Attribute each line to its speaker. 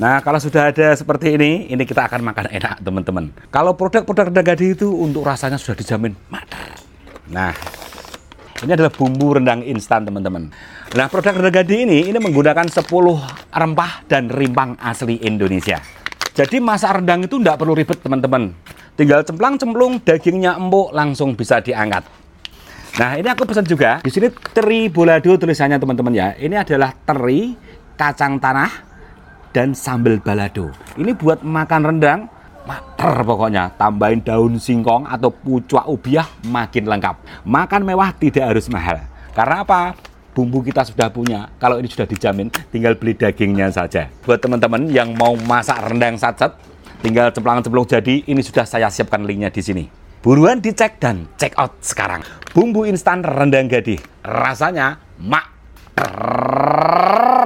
Speaker 1: Nah, kalau sudah ada seperti ini kita akan makan enak, teman-teman. Kalau produk-produk rendang gadi itu untuk rasanya sudah dijamin matang. Nah, ini adalah bumbu rendang instan, teman-teman. Nah, produk rendang gadi ini menggunakan 10 rempah dan rimpang asli Indonesia. Jadi masak rendang itu tidak perlu ribet, teman-teman. Tinggal cemplang-cemplung, dagingnya empuk, langsung bisa diangkat. Nah, ini aku pesan juga. Di sini teri bolado tulisannya, teman-teman ya. Ini adalah teri, kacang tanah, dan sambal balado. Ini buat makan rendang, mater pokoknya. Tambahin daun singkong atau pucuk ubiah makin lengkap. Makan mewah tidak harus mahal. Karena apa? Bumbu kita sudah punya. Kalau ini sudah dijamin, tinggal beli dagingnya saja. Buat teman-teman yang mau masak rendang satset, tinggal cemplang-cemplung jadi. Ini sudah saya siapkan linknya di sini. Buruan dicek dan check out sekarang. Bumbu instan rendang gadi. Rasanya mater.